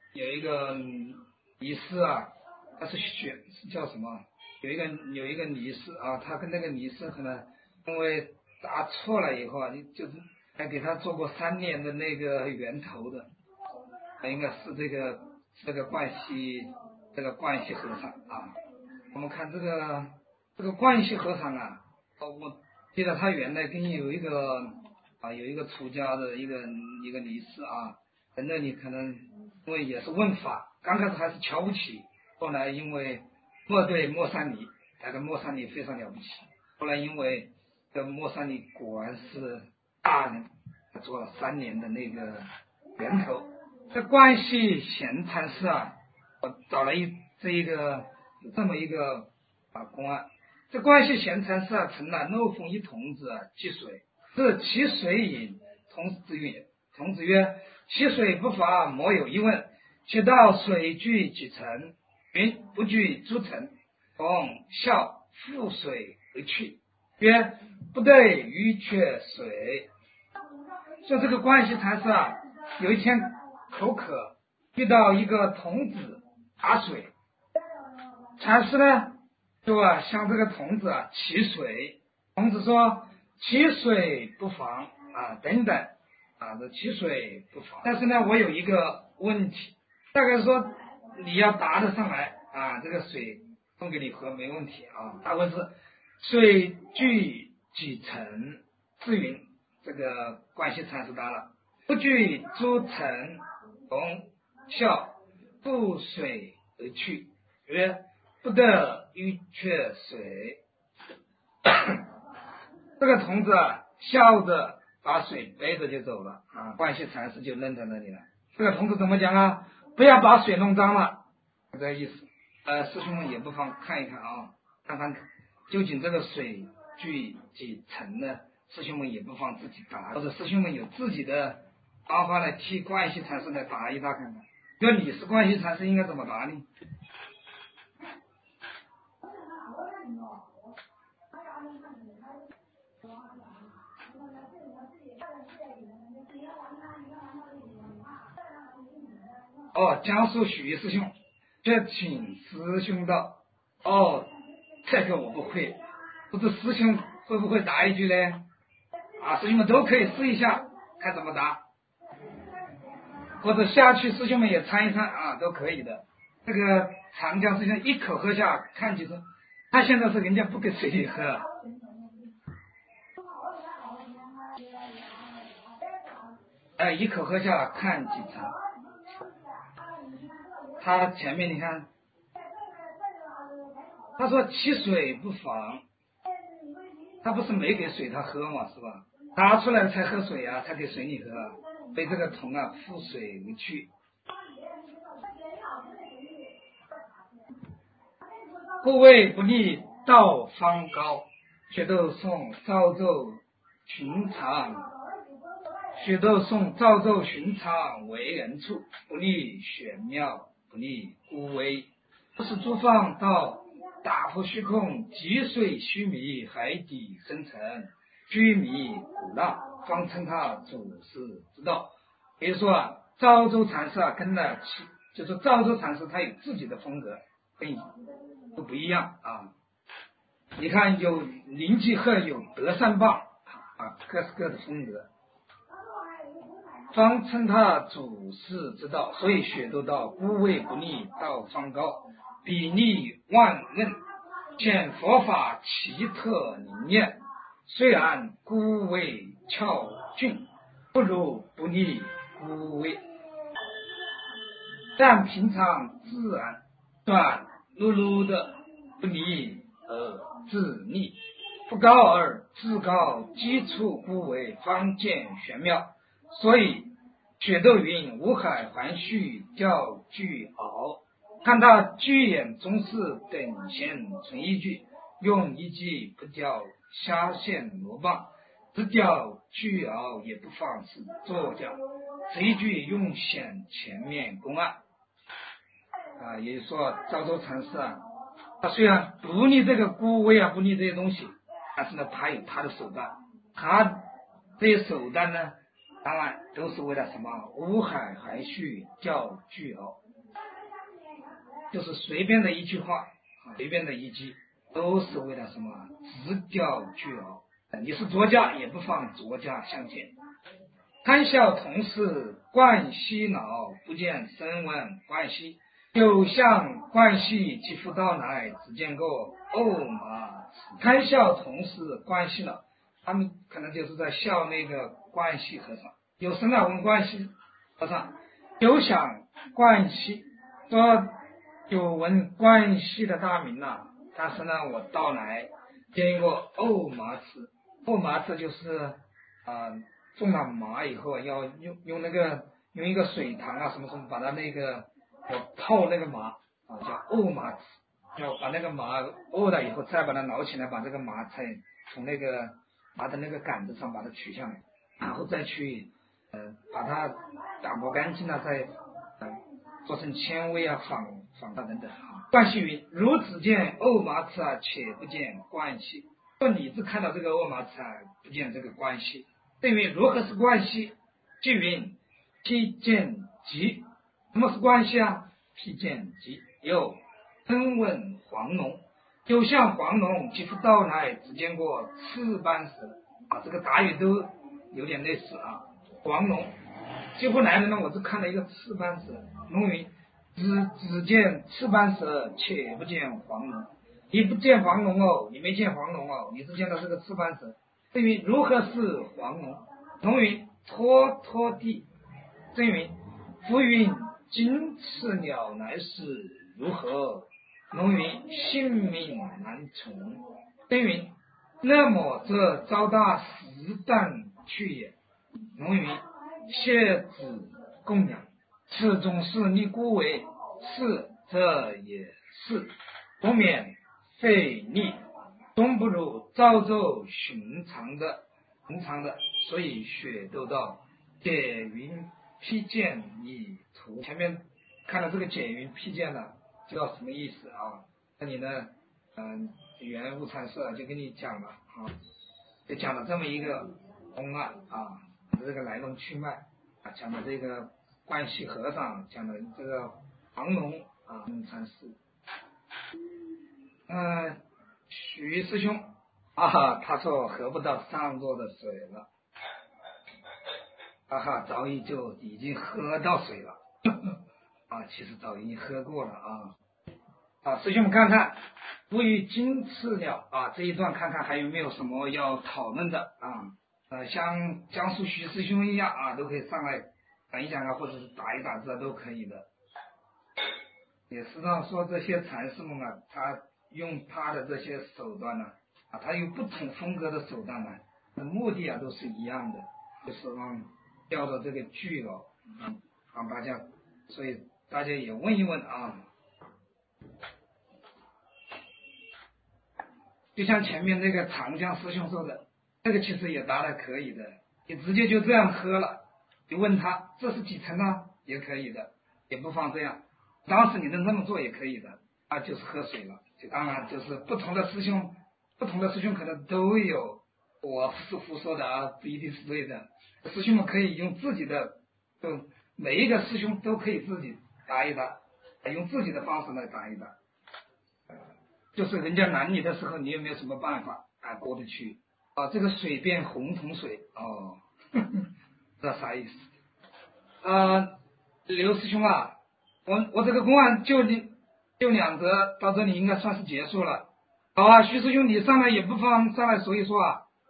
尼师他是叫什么？有一个尼师他跟那个尼师可能因为答错了以后就是还给他做过3年的那个源头的，应该是这个关西和尚我们看这个关西和尚我记得他原来跟有一个出家的一个尼师在那里可能因为也是问法，刚开始还是瞧不起，后来因为对莫三里，那个莫三里非常了不起，后来因为这莫三里果然是大人，做了3年的那个源头。这关西贤禅师我找了这么一个公案。这关西贤禅师承了漏风一童子积水，是其水饮，童子之曰：童子曰：其水不罚，莫有一问。且道水具几成？云：不具诸成。从笑覆水而去，曰：不对鱼缺水。说这个关西禅师有一天口渴，遇到一个童子打水，禅师呢就向这个童子乞水，童子说乞水不妨等等这乞水不妨，但是呢我有一个问题，大概说你要答得上来这个水送给你喝没问题他问是水具几成？自云，这个关系禅师答了：不具诸成，从笑覆水而去，曰：不得鱼缺水。这个童子笑着把水背着就走了关系禅师就愣在那里了。这个童子怎么讲不要把水弄脏了，这个意思。师兄们也不妨看一看看看究竟这个水具几成呢？师兄们也不妨自己答，或者师兄们有自己的方法来替关系禅师来答一答看看。要你是关系禅师应该怎么答呢？江苏许师兄这请师兄道这个我不会，不知师兄会不会答一句呢？师兄们都可以试一下看怎么答，或者下去师兄们也参一参都可以的。这个长江师兄一口喝下看几次，他现在是人家不给水里喝一口喝下看几层。他前面你看他说其水不妨，他不是没给水他喝嘛，是吧？拿出来才喝水才给水你喝被这个童覆水而去。故谓不利道方高，雪窦送赵州寻常为人处，不利玄妙，不利孤微。不是诸方道大幅虚空，积水须弥，海底深沉，居弥鼓浪，方称他祖师之道。比如说赵州禅师跟了就是赵州禅师他有自己的风格，跟都不一样你看有灵济鹤，有德善棒各是各的风格，方称他祖师之道。所以雪窦道孤微不利，道方高，比例万仞，见佛法奇特灵验。虽然孤微峭峻，不如不利孤微，但平常自然软碌碌的不离而自立，不高而自高，基础固为方见玄妙。所以雪窦云：五海环序，调句敖。看他句眼中式等闲存一句，用一句不调虾线罗棒，只调句敖也不放肆作调，此一句用显前面公案。也就是说赵州禅师他虽然不立这个孤微不立这些东西，但是呢他有他的手段，他这些手段呢当然都是为了什么？五海还序调句敖，就是随便的一句话，随便的一句，都是为了什么？直调句敖。你是作家，也不放作家相见。谈笑同事冠希老，不见声闻冠希。有向冠希即复到来，只见过欧马。谈笑同事冠希老，他们可能就是在笑那个冠希和尚。有声闻冠希和尚，有想冠希，说有闻冠希的大名但是呢我到来见过欧麻子。欧麻子就是种了麻以后要用一个水塘什么什么把它那个泡那个麻叫沤麻子，要把那个麻沤了以后再把它捞起来，把这个麻才从那个麻的那个杆子上把它取下来，然后再去把它打磨干净了，再做成纤维纺等等冠希云：如只见沤麻子且不见冠希。说你只看到这个沤麻子不见这个冠希。对于如何是冠希？即云披见吉。什么是冠希披见吉。有曾问黄龙，有向黄龙即复到来，只见过赤斑蛇这个答语都有点类似黄龙几乎来了呢，我只看了一个赤斑蛇。龙云：只见赤斑蛇，且不见黄龙。你不见黄龙你没见黄龙你只见到这个赤斑蛇。对于如何是黄龙？龙云：拖地。真云：浮云金翅鸟来是如何？龙云：性命难从。真云：那么这招大实旦去也。龙云：谢子供养，此种是你孤为，是这也是，不免费力，终不如赵州寻常的，所以雪窦道解云披剑以图。前面看到这个解云披剑知道什么意思那你呢圆悟禅师就跟你讲了就讲了这么一个公案这个来龙去脉讲的这个冠希和尚，讲的这个黄龙禅师许师兄他说喝不到上座的水了早已就已经喝到水了其实早已经喝过了师兄们看看不与金翅鸟这一段看看还有没有什么要讨论的像江苏徐师兄一样都可以上来讲一讲或者是打一打字都可以的。也实际上说这些禅师们他用他的这些手段他有不同风格的手段目的都是一样的，就是让调到这个句让大家，所以大家也问一问就像前面那个长江师兄说的，这个其实也答得可以的，你直接就这样喝了，你问他这是几层也可以的，也不妨这样，当时你能这么做也可以的就是喝水了。就当然就是不同的师兄可能都有我是胡说的不一定是对的，师兄们可以用自己的每一个师兄都可以自己答一答，用自己的方式来答一答就是人家拦你的时候你有没有什么办法过得去这个水变红桶水这啥意思刘师兄我这个公案就两则到这里应该算是结束了。好徐师兄你上来也不妨上来说一说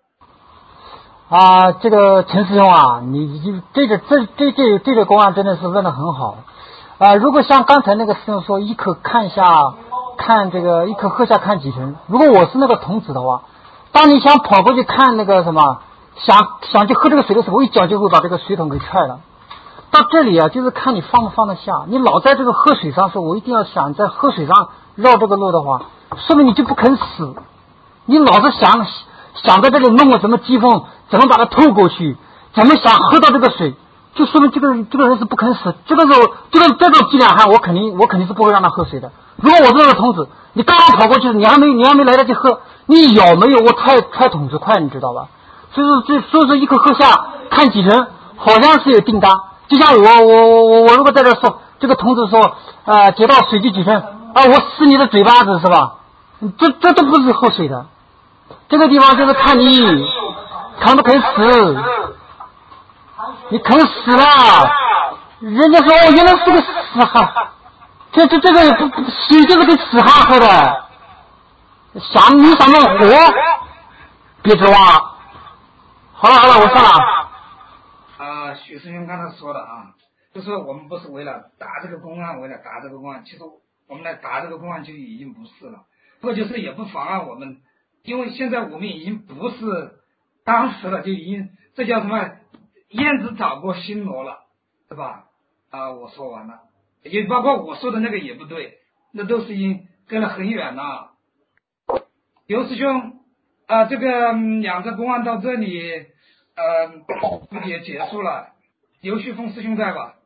这个陈师兄你这个公案真的是问得很好如果像刚才那个师兄说一口看下看这个一颗喝下看几成。如果我是那个童子的话，当你想跑过去看那个什么，想去喝这个水的时候，我一脚就会把这个水桶给踹了。到这里啊，就是看你放不放得下。你老在这个喝水上说，我一定要想在喝水上绕这个路的话，说明你就不肯死。你老是想在这里弄个什么机锋，怎么把它透过去，怎么想喝到这个水，就说明这个人是不肯死。这个时候，这种剂量汗，我肯定是不会让他喝水的。如果我是那个童子，你刚刚跑过去，你还没来得及喝，你咬没有我踹桶子快，你知道吧？所以说一口喝下看几成，好像是有订单。就像我如果在这说，这个童子说接到水就几成啊，我撕你的嘴巴子是吧？这都不是喝水的，这个地方就是看你肯不肯死。你肯死了，人家说原来是个死汉，这个水就是给死汉喝的，你想弄活，别指望。好了，我上了。 许师兄刚才说了就是我们不是为了打这个公案，其实我们来打这个公案就已经不是了，或者就是也不妨碍我们，因为现在我们已经不是当时了，就已经这叫什么燕子找过新罗了，对吧？我说完了，也包括我说的那个也不对，那都是已经跟了很远了。刘师兄这个两个公案到这里也结束了。刘旭峰师兄在吧？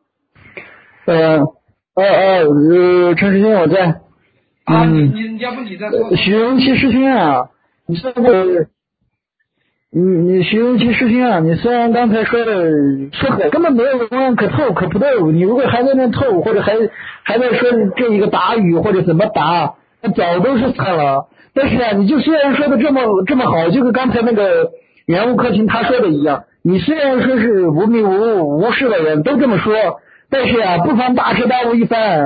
陈师兄我在。 你要不你再说。 徐荣奇师兄啊，你这个。你徐荣奇师兄啊，你虽然刚才说根本没有公案可透可不透，你如果还在那透，或者还在说这一个打语或者怎么打，那早都是惨了。但是啊，你就虽然说的这么好，就跟刚才那个袁悟克勤他说的一样，你虽然说是无名无物无事的人都这么说，但是啊，不妨大彻大悟一番。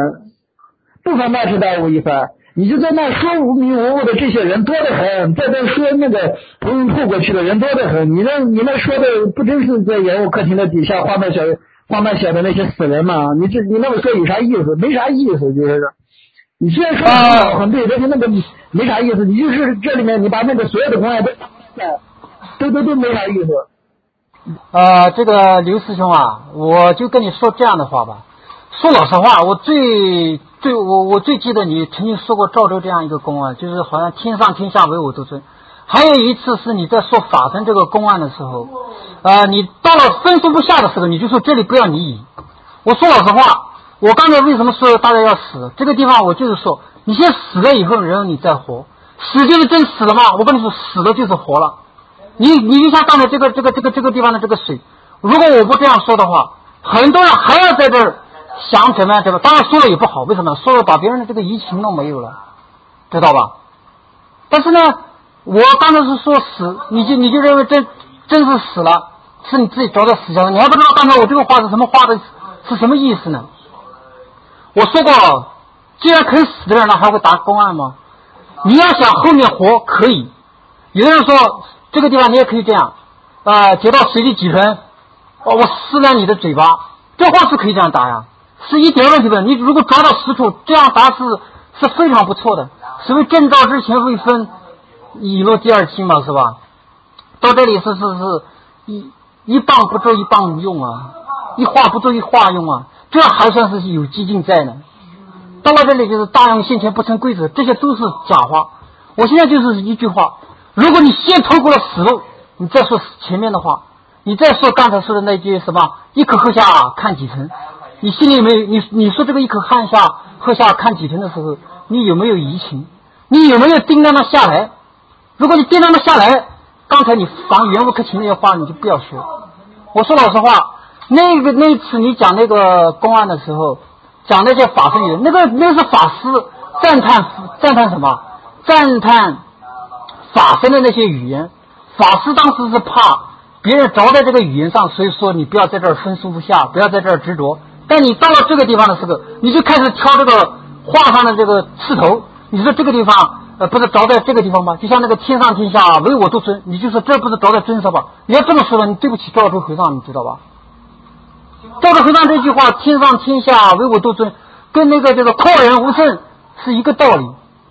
你就在那说无名无物的这些人多得很，在那说那个不用吐过去的人多得很。你那说的不真是在袁悟克勤的底下画漫小的那些死人吗？你那么说有啥意思？没啥意思，就是你虽然说的很好很对，但是那个没啥意思。你就是这里面你把那个所有的公案都没啥意思。 这个刘师兄啊，我就跟你说这样的话吧。说老实话，我最记得你曾经说过赵州这样一个公案，就是好像天上天下唯我独尊。还有一次是你在说法身这个公案的时候，你到了分数不下的时候，你就说这里不要你以。我说老实话，我刚才为什么说大家要死？这个地方我就是说，你先死了以后，然后你再活。死就是真死了吗？我跟你说，死了就是活了。你就像刚才这个地方的这个水，如果我不这样说的话，很多人还要在这儿想怎么样，当然说了也不好，为什么？说了把别人的这个移情弄没有了，知道吧？但是呢，我刚才是说死，你就认为真是死了，是你自己着在死上的。你还不知道刚才我这个话是什么话的，是什么意思呢？我说过，既然肯死的人呢，还会打公案吗？你要想后面活可以，有的人说这个地方你也可以这样，接到水里几分，我撕烂你的嘴巴，这话是可以这样打呀。是一点问题不？你如果抓到实处，这样答是非常不错的。所谓正道之前未分，以落第二期嘛，是吧？到这里是一棒不做一棒用啊，一话不做一话用啊，这还算是有激进在呢。到了这里就是大用先前不成规则，这些都是假话。我现在就是一句话：如果你先透过了死路，你再说前面的话，你再说刚才说的那句什么一口喝下看几成。你心里没有你说这个一口喝下看几成的时候，你有没有移情？你有没有叮当它下来？如果你叮当它下来，刚才你防袁悟克勤那些话你就不要说。我说老实话，那次你讲那个公案的时候，讲那些法身语，那是法师赞叹什么？赞叹法身的那些语言。法师当时是怕别人着在这个语言上，所以说你不要在这儿分数不下，不要在这儿执着。但你到了这个地方的时候，你就开始挑这个画上的这个刺头。你说这个地方不是着在这个地方吗？就像那个天上天下唯我独尊，你就说这不是着在尊上吧？你要这么说了，你对不起赵州和尚，你知道吧？赵州和尚这句话天上天下唯我独尊，跟那个这个阔人无声是一个道理。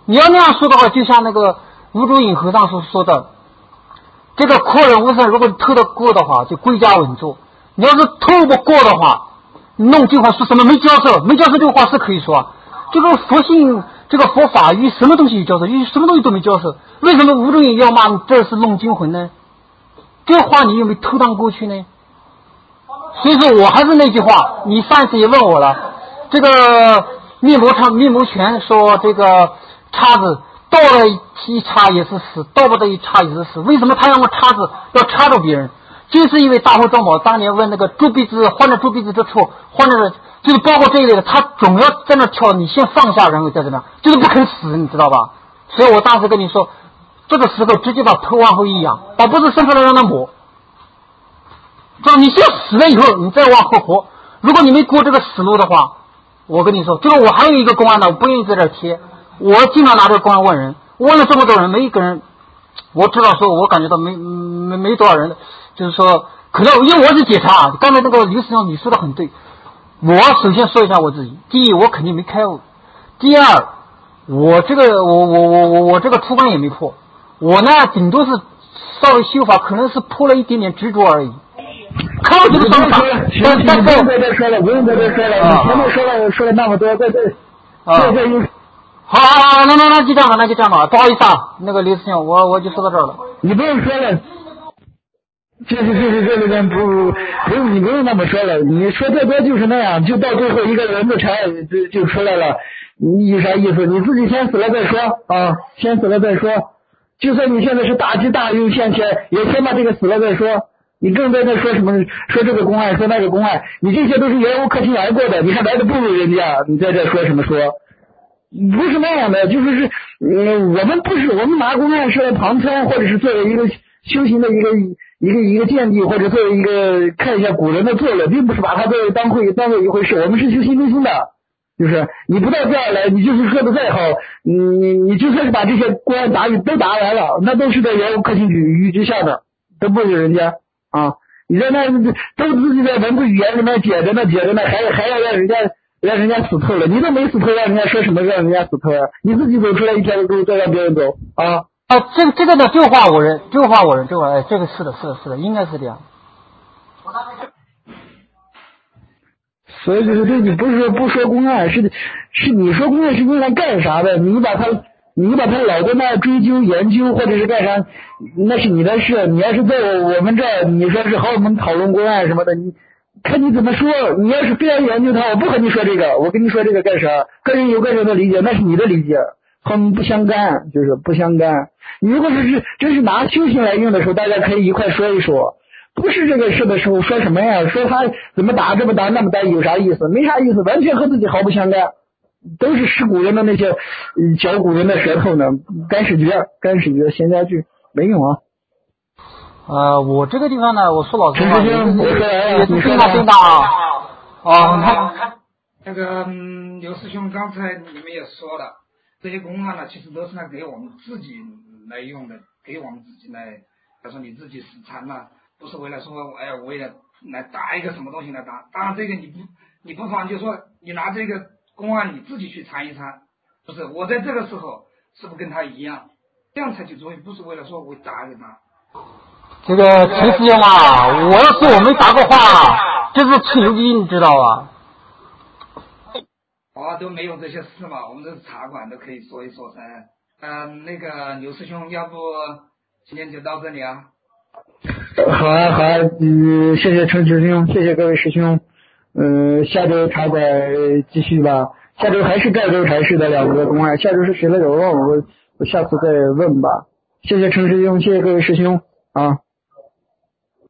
你要那样说的话，就像那个吴中隐和尚所说的，这个阔人无声，如果你偷得过的话，就归家稳坐；你要是偷不过的话，弄这话说什么没交涉，没交涉这个话是可以说啊。这个佛性，这个佛法与什么东西有交涉？与什么东西都没交涉。为什么吴中隐要骂你这是弄惊魂呢？这话你有没有偷当过去呢？所以说我还是那句话，你上次也问我了，这个面膜拳说这个叉子到了一插也是死，到不得一插也是死。为什么他要用叉子要插着别人？就是因为大佛庄宝当年问那个猪鼻子换了猪鼻子之处，换了就是包括这一类的，他总要在那跳，你先放下，然后再怎么样，就是不肯死，你知道吧？所以我当时跟你说，这个时候直接把头往后一仰，把脖子伸出来让他抹。这样你先死了以后，你再往后活。如果你没过这个死路的话，我跟你说，这个我还有一个公案呢，我不愿意在这儿贴。我经常拿这个公案问人，问了这么多人，没一个人，我知道说，我感觉到没多少人，就是说，可能因为我是检查啊。刚才那个刘师兄你说的很对，我首先说一下我自己，第一，我肯定没开悟；第二，我这个出关也没破，我呢顶多是稍微修法，可能是破了一点点执着而已。看我这个方法， 不用在这说了，不用在这说了，你前面说了那么多，在好，那就这样吧，不好意思啊，那个刘师兄，我就说到这儿了。 你不用说了，这里边不用你不用那么说了，你说再多就是那样，就到最后一个轮子柴就出来了，你有啥意思？你自己先死了再说啊，先死了再说。就算你现在是大吉大利现前，也先把这个死了再说。你更在那说什么？说这个公案，说那个公案，你这些都是原无可亲而过的，你还来的不如人家，你在这说什么说？不是那样的，就是我们拿公案是来旁参，或者是作为一个修行的一个见地，或者作为一个看一下古人的作了，并不是把它作为当做一回事。我们是修心中心的，就是你不到这儿来，你就是说的再好，你就算是把这些公案都答完了，那都是在原无可亲语之下的，都不如人家。啊，你在那都自己在文字语言里面解着呢，还要让人家死透了，你都没死透，让人家说什么让人家死透啊？你自己走出来一条路，再让别人走啊！ 这个呢，就话我认，这个是的，应该是这样。 所以就是对你不是说不说公案，是你说公案是用来干啥的？你把他老在那追究研究或者是干啥，那是你的事。你要是在我们这儿，你说是和我们讨论公案什么的，你看你怎么说。你要是非要研究它，我不和你说这个，我跟你说这个干啥？个人有个人的理解，那是你的理解，和我们不相干，就是不相干。你如果真是拿修行来用的时候，大家可以一块说一说。不是这个事的时候说什么呀？说他怎么打这么打那么打有啥意思？没啥意思，完全和自己毫不相干。都是识古人的那些嚼古人的舌头呢，干屎橛闲家具没用啊。 我这个地方呢，我说老实话， 也是非常那个刘师兄刚才你们也说了，这些公案呢，其实都是来给我们自己来用的，给我们自己来，他说你自己死缠了，不是为了说为了来打一个什么东西来打。当然这个你不妨就说你拿这个公案你自己去参一参，不是我在这个时候是不是跟他一样，这样才去做，不是为了说我打一个他。 这个陈师兄啊，我要是我没答过话，这是吹牛逼，你知道吧？ 都没有这些事嘛，我们这是茶馆都可以说一说噻。那个刘师兄，要不今天就到这里啊？ 好啊，谢谢陈师兄，谢谢各位师兄。下周茶馆继续吧。下周还是盖州柴市的2个公案，下周是谁来着？我下次再问吧。谢谢陈师兄，谢谢各位师兄啊。